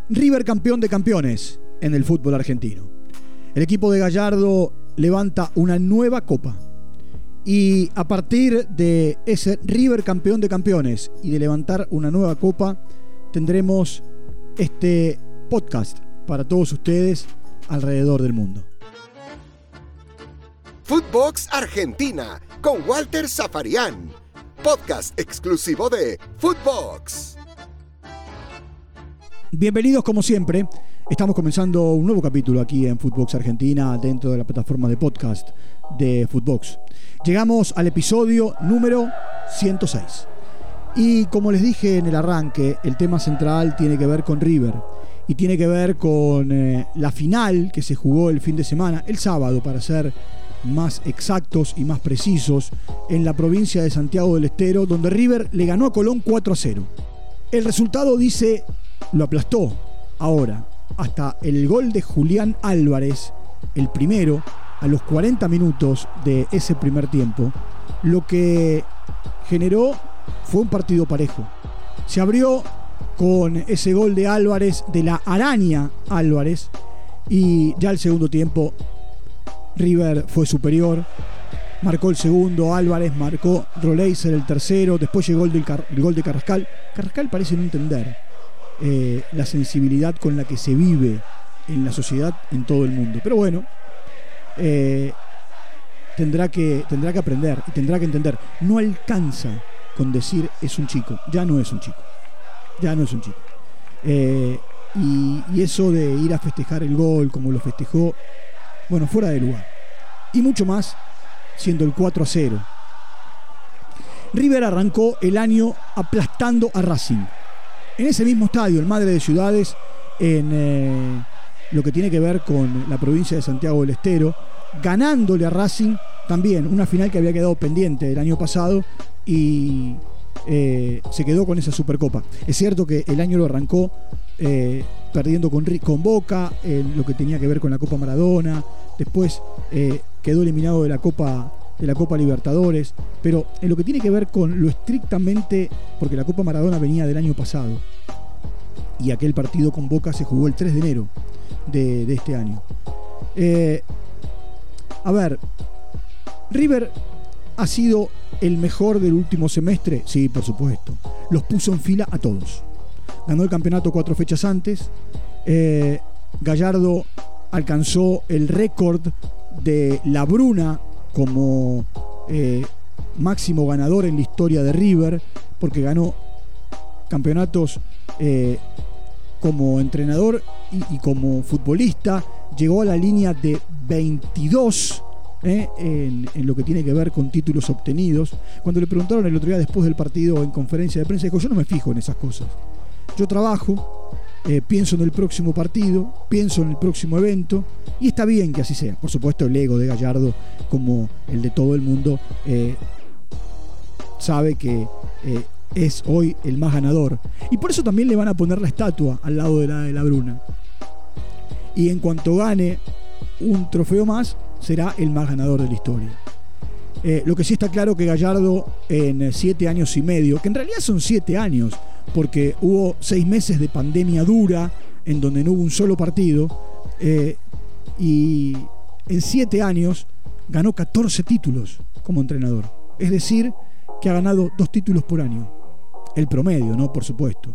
River campeón de campeones en el fútbol argentino. El equipo de Gallardo levanta una nueva copa. Y a partir de ese River campeón de campeones y de levantar una nueva copa, tendremos este podcast para todos ustedes alrededor del mundo. Footbox Argentina con Walter Zafarian. Podcast exclusivo de Footbox. Bienvenidos como siempre. Estamos comenzando un nuevo capítulo aquí en Footbox Argentina dentro de la plataforma de podcast de Footbox. Llegamos al episodio número 106. Y como les dije en el arranque, el tema central tiene que ver con River. Y tiene que ver con la final que se jugó el fin de semana, el sábado para ser más exactos y más precisos, en la provincia de Santiago del Estero, donde River le ganó a Colón 4-0. El resultado dice, lo aplastó. Ahora, hasta el gol de Julián Álvarez, el primero, a los 40 minutos de ese primer tiempo, lo que generó fue un partido parejo. Se abrió con ese gol de Álvarez, de la araña Álvarez, y ya el segundo tiempo River fue superior, marcó el segundo Álvarez, marcó Roleiser el tercero, después llegó el gol de Carrascal. Carrascal parece no entender la sensibilidad con la que se vive en la sociedad en todo el mundo, pero bueno, tendrá que aprender y tendrá que entender. No alcanza con decir es un chico, ya no es un chico. Y eso de ir a festejar el gol como lo festejó, bueno, fuera de lugar. Y mucho más siendo el 4-0. River arrancó el año aplastando a Racing. En ese mismo estadio, el Madre de Ciudades, en lo que tiene que ver con la provincia de Santiago del Estero, ganándole a Racing también una final que había quedado pendiente el año pasado y se quedó con esa Supercopa. Es cierto que el año lo arrancó perdiendo con Boca, lo que tenía que ver con la Copa Maradona, después quedó eliminado de la Copa Libertadores, pero en lo que tiene que ver con lo estrictamente, porque la Copa Maradona venía del año pasado y aquel partido con Boca se jugó el 3 de enero de este año. A ver, River ha sido el mejor del último semestre, sí, por supuesto. Los puso en fila a todos. Ganó el campeonato 4 fechas antes. Gallardo alcanzó el récord de La Bruna como máximo ganador en la historia de River, porque ganó campeonatos como entrenador y como futbolista. Llegó a la línea de 22 en lo que tiene que ver con títulos obtenidos. Cuando le preguntaron el otro día después del partido en conferencia de prensa, dijo: yo no me fijo en esas cosas, yo trabajo, pienso en el próximo partido, pienso en el próximo evento, y está bien que así sea. Por supuesto, el ego de Gallardo, como el de todo el mundo, sabe que es hoy el más ganador, y por eso también le van a poner la estatua al lado de la de La Bruna, y en cuanto gane un trofeo más será el más ganador de la historia. Lo que sí está claro que Gallardo, en 7 años y medio, que en realidad son 7 años, porque hubo 6 meses de pandemia dura en donde no hubo un solo partido, y en 7 años ganó 14 títulos como entrenador. Es decir, que ha ganado 2 títulos por año. El promedio, ¿no? Por supuesto.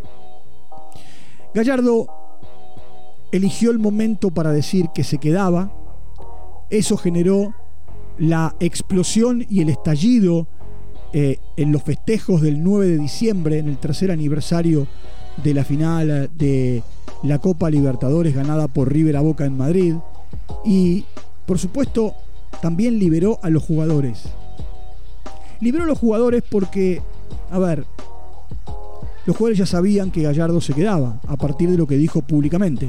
Gallardo eligió el momento para decir que se quedaba. Eso generó la explosión y el estallido en los festejos del 9 de diciembre, en el tercer aniversario de la final de la Copa Libertadores ganada por River a Boca en Madrid. Y, por supuesto, también liberó a los jugadores. Liberó a los jugadores porque, a ver, los jugadores ya sabían que Gallardo se quedaba a partir de lo que dijo públicamente.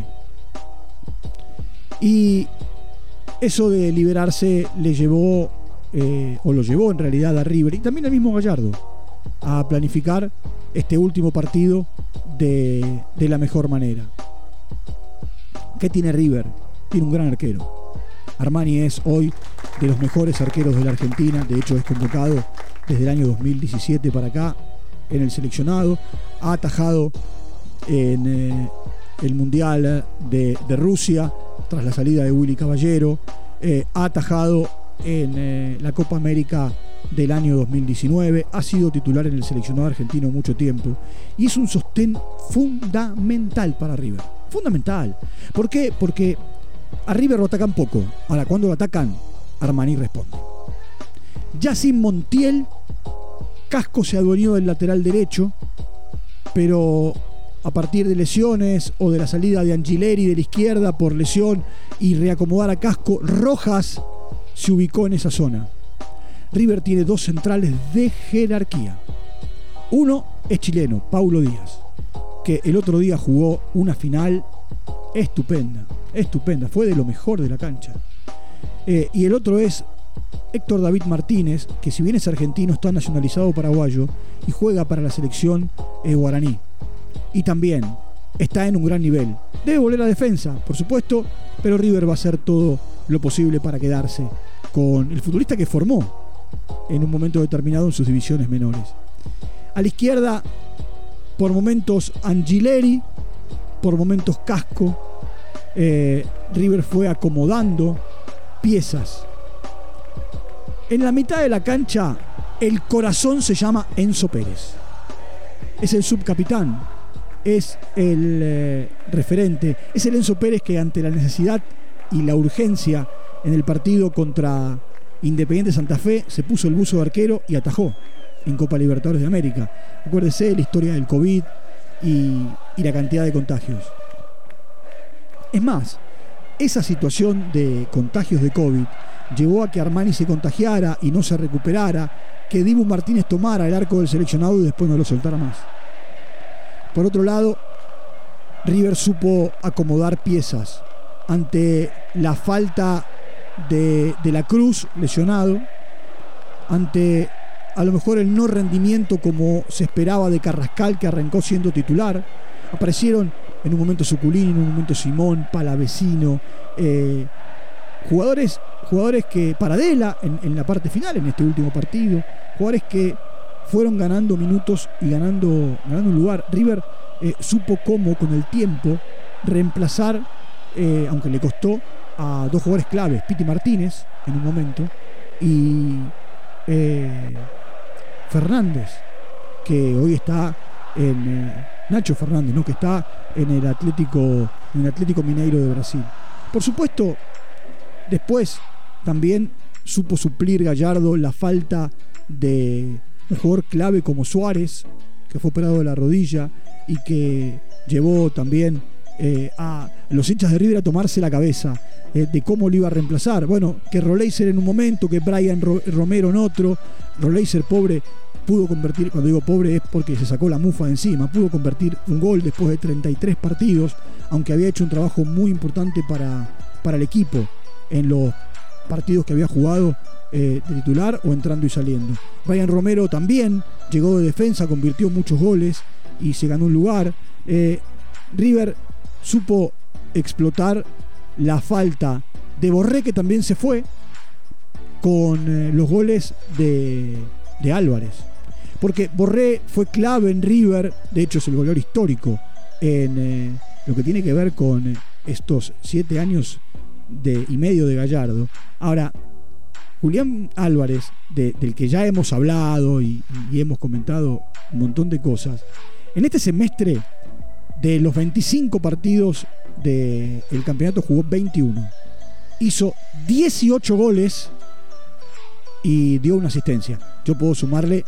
Y eso de liberarse le llevó, o lo llevó en realidad a River, y también al mismo Gallardo, a planificar este último partido de la mejor manera. ¿Qué tiene River? Tiene un gran arquero. Armani es hoy de los mejores arqueros de la Argentina. De hecho, es convocado desde el año 2017 para acá en el seleccionado. Ha atajado en el Mundial de Rusia, tras la salida de Willy Caballero, ha atajado en la Copa América del año 2019, ha sido titular en el seleccionado argentino mucho tiempo y es un sostén fundamental para River. Fundamental. ¿Por qué? Porque a River lo atacan poco. Ahora, cuando lo atacan, Armani responde. Ya sin Montiel, Casco se adueñó del lateral derecho, pero a partir de lesiones o de la salida de Angileri de la izquierda por lesión y reacomodar a Casco, Rojas se ubicó en esa zona. River tiene dos centrales de jerarquía. Uno es chileno, Paulo Díaz, que el otro día jugó una final estupenda, fue de lo mejor de la cancha. Y el otro es Héctor David Martínez, que si bien es argentino, está nacionalizado paraguayo y juega para la selección guaraní. Y también está en un gran nivel. Debe volver a defensa, por supuesto, pero River va a hacer todo lo posible para quedarse con el futbolista que formó en un momento determinado en sus divisiones menores. A la izquierda, por momentos Angileri, por momentos Casco. River fue acomodando piezas. En la mitad de la cancha, el corazón se llama Enzo Pérez. Es el subcapitán, es el referente, es el Enzo Pérez que ante la necesidad y la urgencia en el partido contra Independiente Santa Fe se puso el buzo de arquero y atajó en Copa Libertadores de América. Acuérdese la historia del COVID y la cantidad de contagios. Es más, esa situación de contagios de COVID llevó a que Armani se contagiara y no se recuperara, que Dibu Martínez tomara el arco del seleccionado y después no lo soltara más. Por otro lado, River supo acomodar piezas ante la falta de la Cruz, lesionado, ante a lo mejor el no rendimiento como se esperaba de Carrascal, que arrancó siendo titular. Aparecieron en un momento Suculini, en un momento Simón, Palavecino, jugadores que Paradela en la parte final, en este último partido, jugadores que fueron ganando minutos y ganando un lugar. River supo cómo con el tiempo reemplazar, aunque le costó, a dos jugadores claves, Piti Martínez en un momento y Fernández, que hoy está en Nacho Fernández, ¿no? Que está en el Atlético Mineiro de Brasil. Por supuesto, después también supo suplir Gallardo la falta de un jugador clave como Suárez, que fue operado de la rodilla y que llevó también a los hinchas de River a tomarse la cabeza de cómo lo iba a reemplazar. Bueno, que Roleiser en un momento, que Brian Romero en otro. Roleiser, pobre, pudo convertir, cuando digo pobre es porque se sacó la mufa de encima, pudo convertir un gol después de 33 partidos, aunque había hecho un trabajo muy importante para el equipo en los partidos que había jugado de titular o entrando y saliendo. Brian Romero también llegó de defensa, convirtió muchos goles y se ganó un lugar. River supo explotar la falta de Borré, que también se fue con los goles de Álvarez, porque Borré fue clave en River. De hecho es el goleador histórico en lo que tiene que ver con estos 7 años y medio de Gallardo. Ahora, Julián Álvarez, del que ya hemos hablado y hemos comentado un montón de cosas, en este semestre de los 25 partidos del campeonato jugó 21, hizo 18 goles y dio una asistencia. Yo puedo sumarle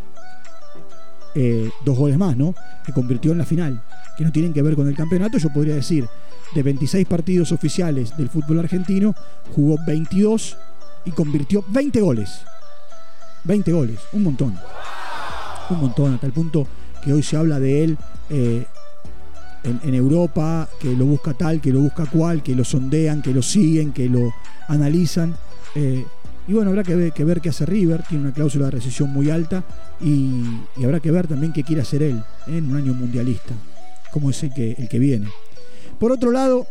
2 goles más, ¿no?, que convirtió en la final, que no tienen que ver con el campeonato. Yo podría decir, de 26 partidos oficiales del fútbol argentino, jugó 22 y convirtió 20 goles. 20 goles, un montón, a tal punto que hoy se habla de él en Europa, que lo busca tal, que lo busca cual, que lo sondean, que lo siguen, que lo analizan. Y bueno, habrá que ver qué hace River. Tiene una cláusula de rescisión muy alta y habrá que ver también qué quiere hacer él en un año mundialista, como es el que viene. Por otro lado,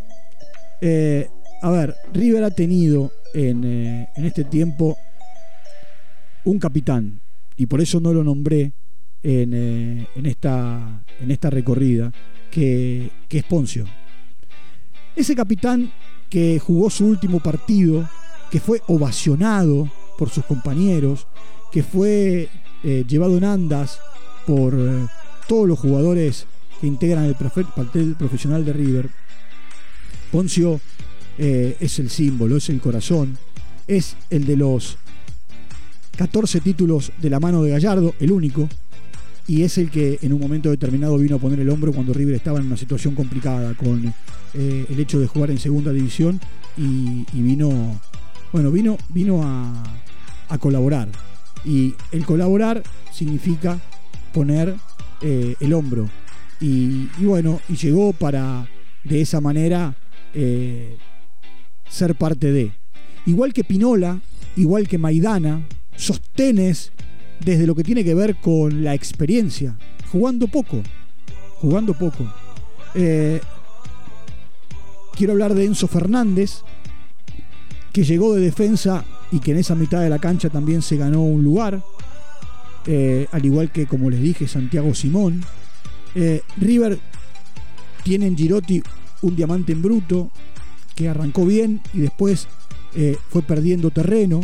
River ha tenido en este tiempo un capitán, y por eso no lo nombré en esta recorrida, que es Ponzio. Ese capitán que jugó su último partido, que fue ovacionado por sus compañeros, que fue llevado en andas por todos los jugadores que integran el plantel profesional de River. Ponzio es el símbolo, es el corazón, es el de los 14 títulos de la mano de Gallardo, el único, y es el que en un momento determinado vino a poner el hombro cuando River estaba en una situación complicada con el hecho de jugar en segunda división, y vino a colaborar. Y el colaborar significa poner el hombro, y llegó para de esa manera ser parte de. Igual que Pinola, igual que Maidana, sostenes desde lo que tiene que ver con la experiencia, jugando poco. Quiero hablar de Enzo Fernández, que llegó de defensa y que en esa mitad de la cancha también se ganó un lugar, al igual que, como les dije, Santiago Simón. River tiene en Girotti un diamante en bruto que arrancó bien y después fue perdiendo terreno.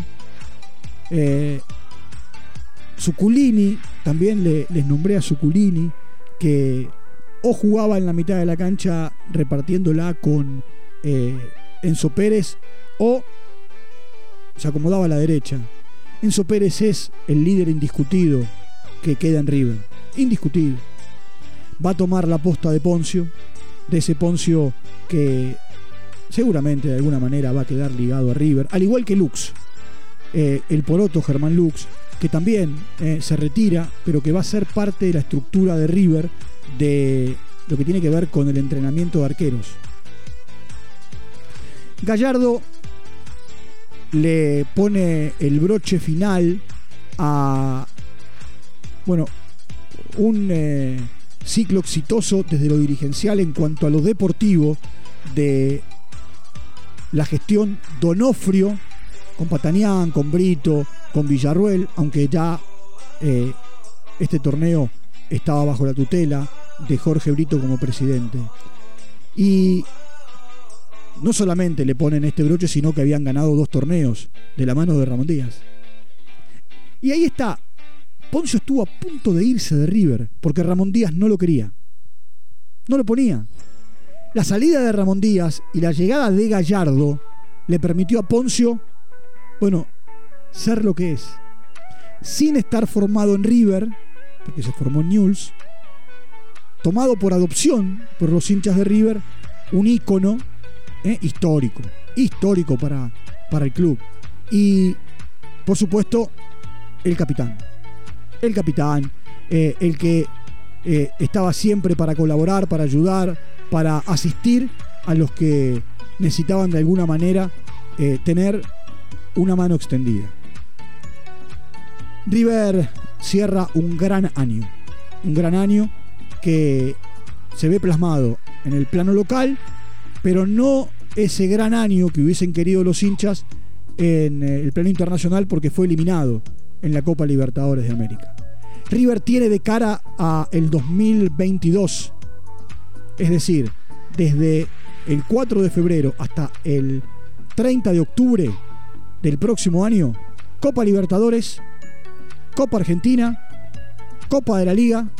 Zuculini, también les nombré a Zuculini, que o jugaba en la mitad de la cancha repartiéndola con Enzo Pérez, o se acomodaba a la derecha. Enzo Pérez es el líder indiscutido que queda en River, indiscutible. Va a tomar la posta de Ponzio, de ese Ponzio que seguramente de alguna manera va a quedar ligado a River, al igual que Lux, el poroto Germán Lux, que también se retira, pero que va a ser parte de la estructura de River, de lo que tiene que ver con el entrenamiento de arqueros. Gallardo le pone el broche final a un ciclo exitoso desde lo dirigencial en cuanto a lo deportivo de la gestión Donofrio, con Patanián, con Brito, con Villarruel, aunque ya este torneo estaba bajo la tutela de Jorge Brito como presidente. Y no solamente le ponen este broche, sino que habían ganado 2 torneos de la mano de Ramón Díaz. Y ahí está. Ponzio estuvo a punto de irse de River porque Ramón Díaz no lo quería. No lo ponía. La salida de Ramón Díaz y la llegada de Gallardo le permitió a Ponzio, ser lo que es. Sin estar formado en River, porque se formó en Newell's, tomado por adopción por los hinchas de River, un ícono histórico para el club. Y, por supuesto, el capitán, el que estaba siempre para colaborar, para ayudar, para asistir a los que necesitaban de alguna manera tener una mano extendida. River cierra un gran año que se ve plasmado en el plano local, pero no ese gran año que hubiesen querido los hinchas en el plano internacional, porque fue eliminado en la Copa Libertadores de América. River tiene de cara a el 2022, es decir, desde el 4 de febrero hasta el 30 de octubre del próximo año, Copa Libertadores, Copa Argentina, Copa de la Liga,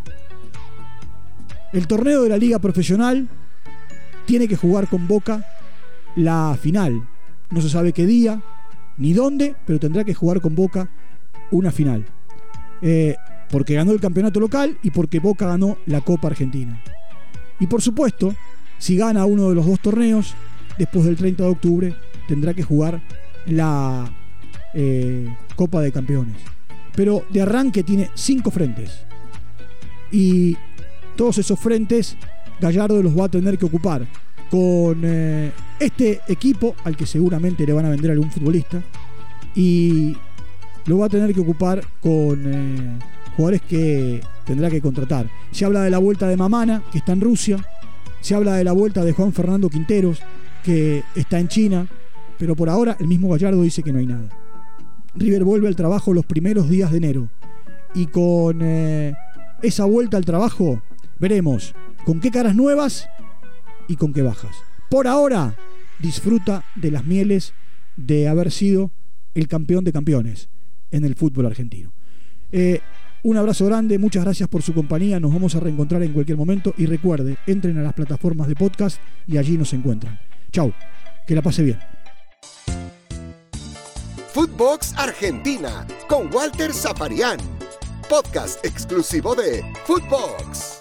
el torneo de la Liga Profesional. Tiene que jugar con Boca la final. No se sabe qué día ni dónde, pero tendrá que jugar con Boca una final. Porque ganó el campeonato local y porque Boca ganó la Copa Argentina. Y por supuesto, si gana uno de los 2 torneos, después del 30 de octubre tendrá que jugar la Copa de Campeones. Pero de arranque tiene 5 frentes. Y todos esos frentes Gallardo los va a tener que ocupar con este equipo, al que seguramente le van a vender a algún futbolista, y lo va a tener que ocupar con jugadores que tendrá que contratar. Se habla de la vuelta de Mamana, que está en Rusia. Se habla de la vuelta de Juan Fernando Quinteros, que está en China. Pero por ahora el mismo Gallardo dice que no hay nada. River vuelve al trabajo los primeros días de enero. y con esa vuelta al trabajo veremos con qué caras nuevas y con qué bajas. Por ahora, disfruta de las mieles de haber sido el campeón de campeones en el fútbol argentino. Un abrazo grande, muchas gracias por su compañía, nos vamos a reencontrar en cualquier momento y recuerde, entren a las plataformas de podcast y allí nos encuentran. Chau, que la pase bien. Footbox Argentina con Walter Safarian, podcast exclusivo de Footbox.